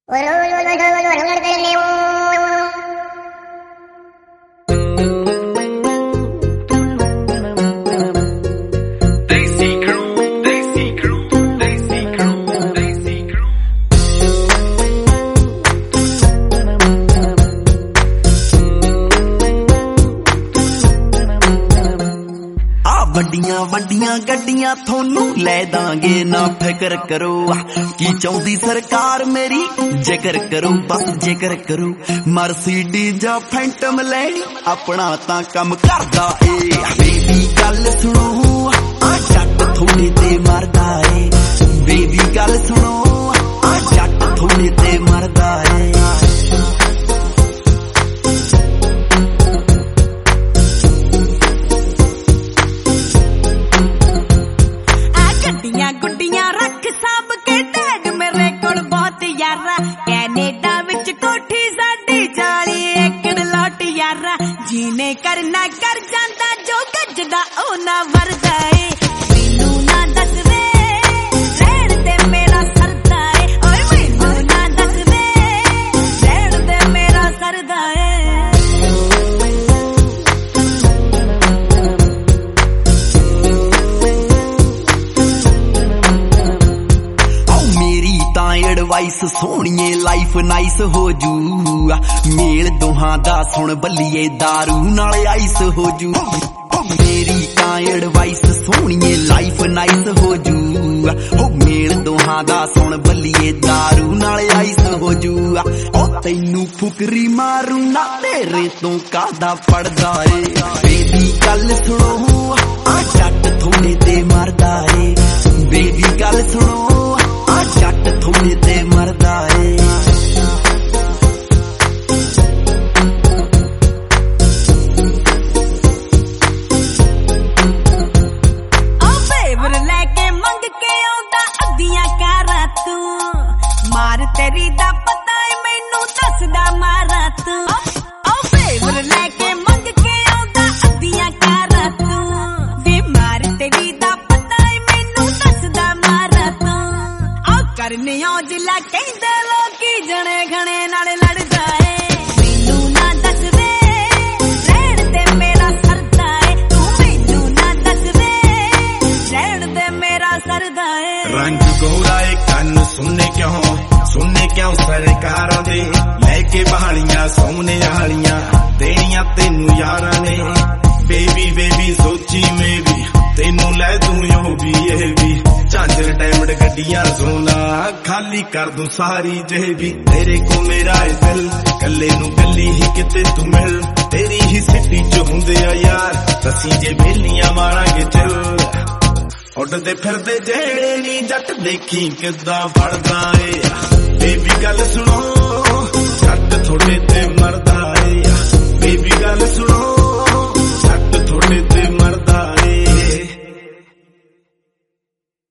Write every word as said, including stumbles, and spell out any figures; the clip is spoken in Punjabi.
ਵੱਡੀਆਂ ਵੱਡੀਆਂ ਗੱਡੀਆਂ ਤੁਹਾਨੂੰ ਲੈ ਦਾਂਗੇ ਨਾ ਫਿਕਰ ਕਰੋ ਕੀ ਚਾਹੁੰਦੀ ਸਰਕਾਰ ਮੇਰੀ ਜ਼ਿਕਰ ਕਰੋ ਬਸ ਜ਼ਿਕਰ ਕਰੋ ਮਰਸੀਡੀਜ਼ ਜਾਂ ਫੈਂਟਮ ਲੈਣੀ ਆਪਣਾ ਤਾਂ ਕੰਮ ਕਰਦਾ ਏ ਬੇਬੀ ਗੱਲ ਸੁਣੋ ਆ ਜੱਟ ਥੋੜੇ ਤੇ ਮਰਦਾ ਏ ਬੇਬੀ ਗੱਲ ਸੁਣੋ ਆ ਜੱਟ ਥੋੜੇ ਤੇ ਮਰਦਾ ਏ ਗੁੱਡੀਆਂ ਰੱਖ ਸਾਂਭ ਕੇ ਟੈਗ ਮੇਰੇ ਕੋਲ ਬਹੁਤ ਯਾਰਾ ਕੈਨੇਡਾ ਵਿੱਚ ਕੋਠੀ ਸਾਡੀ ਚਾਲੀ ਏਕੜ ਲੋਟ ਯਾਰਾ ਜੀਨੇ ਕਰਨਾ ਕਰ ਜਾਂਦਾ ਜੋ ਗੱਜਦਾ ਉਹ ਨਾ ਵਰਦਾ ਏ ਮੈਨੂੰ ਨਾ ਦੱਸ ਵੇ ਰਹਿਣ ਦੇ ਮੇਰਾ ਸਰਦਾ ਏ ਓਏ ਮੈਨੂੰ ਨਾ ਦੱਸ ਵੇ ਰਹਿਣ ਦੇ ਮੇਰਾ ਸਰਦਾ ਏ ਐਡਵਾਈਸ ਸੋਹਣੀਏ ਲਾਈਫ ਨਾਈਸ ਹੋ ਜੂ ਮੇਲ ਦੋਹਾਂ ਦਾ ਸੁਣ ਬੱਲੀਏ ਦਾਰੂ ਨਾਲ ਆਈਸ ਹੋ ਜੂ ਮੇਰੀ ਤਾਂ ਐਡਵਾਈਸ ਸੋਹਣੀਏ ਲਾਈਫ ਨਾਈਸ ਹੋ ਜੂ ਹੋ ਮੇਲ ਦੋਹਾਂ ਦਾ ਸੁਣ ਬੱਲੀਏ ਦਾਰੂ ਨਾਲ ਆਈਸ ਹੋ ਜੂ ਉਹ ਤੈਨੂੰ ਫੁਕਰੀ ਮਾਰੂ ਨਾ ਤੇਰੇ ਤੋਂ ਕਾਹਦਾ ਪੜਦਾ ਏ ਬੇਬੀ ਗੱਲ ਸੁਣੋ ਆ ਜੱਟ ਥੋੜੇ ਤੇ ਮਰਦਾ ਏ ਬੇਬੀ ਗੱਲ ਸੁਣੋ ਆ ਜੱਟ ਥੋੜੇ ਤੇ ਮਰਦਾ ਏ ਉਹ ਫੇਵਰ ਲੈ ਕੇ ਮੰਗ ਕੇ ਆਉਂਦਾ ਅੱਧੀਆਂ ਕਾਰਾਂ ਤੂੰ ਮਾਰ ਤੇਰੀ ਦਾ ਪਤਾ ਏ ਮੈਨੂੰ ਦੱਸਦਾ ਮਾਰਾ ਤੂੰ ਉਹ ਫੇਵਰ ਲੈ ਕੇ ਮੰਗ ਕੇ ਆਉਂਦਾ ਅੱਧੀਆਂ ਕਾਰਾਂ ਤੂੰ ਵੇ ਮਾਰ ਤੇਰੀ ਦਾ ਪਤਾ ਏ ਮੈਨੂੰ ਦੱਸਦਾ ਮਾਰਾ ਤੂੰ ਕਰਨੇ ਔਜਲਾ ਕਹਿੰਦੇ ਲੋਕੀ ਜਣੇ ਖਣੇ ਨਾਲ ਲੜਦਾ ਏ ਮੈਨੂੰ ਨਾ ਦੱਸ ਵੇ ਰਹਿਣ ਦੇ ਮੇਰਾ ਸਰਦਾ ਏ ਤੂੰ ਮੈਨੂੰ ਨਾ ਦੱਸ ਵੇ ਰਹਿਣ ਦੇ ਮੇਰਾ ਸਰਦਾ ਏ ਰੰਗ ਗੋਰਾ ਏ ਕੰਨ ਸੁਣਨੇ ਕਿਉਂ ਸੁਣਨੇ ਕਿਉਂ ਸਰਕਾਰਾਂ ਦੇ ਲੈ ਕੇ ਬਹਾਲੀਆਂ ਸੋਹਣੇ ਵਾਲੀਆਂ ਦੇਣੀਆਂ ਤੈਨੂੰ ਯਾਰਾਂ ਨੇ ਬੇਬੀ ਬੇਬੀ ਸੋਚੀ ਮੈਂ ਵੀ ਤੈਨੂੰ ਲੈ ਦੂੰ ਉਹ ਵੀ ਇਹ ਵੀ ਝਾਂਜਰ ਡਾਇਮੰਡ ਗੱਡੀਆਂ ਸੋਨਾ ਖਾਲੀ ਕਰ ਦੂੰ ਸਾਰੀ ਜੇਬੀ ਤੇਰੇ ਕੋ ਮੇਰਾ ਏ ਦਿਲ ਕੱਲੇ ਨੂੰ ਕੱਲੀ ਹੀ ਕਿਤੇ ਤੂੰ ਮਿਲ ਤੇਰੀ ਹੀ ਸਿੱਟੀ ਚ ਹੁੰਦੇ ਆ ਯਾਰ ਅਸੀਂ ਜੇ ਬੇਲੀਆਂ ਮਾਰਾਂਗੇ ਚਿਲ ਉੱਡਦੇ ਫਿਰਦੇ ਜਿਹੜੇ ਨੀ ਜੱਟ ਦੇਖੀ ਕਿੱਦਾਂ ਫੜਦਾ ਏ ਬੇਬੀ ਗੱਲ ਸੁਣੋ ਜੱਟ ਥੋੜੇ ਤੇ ਮਰਦਾ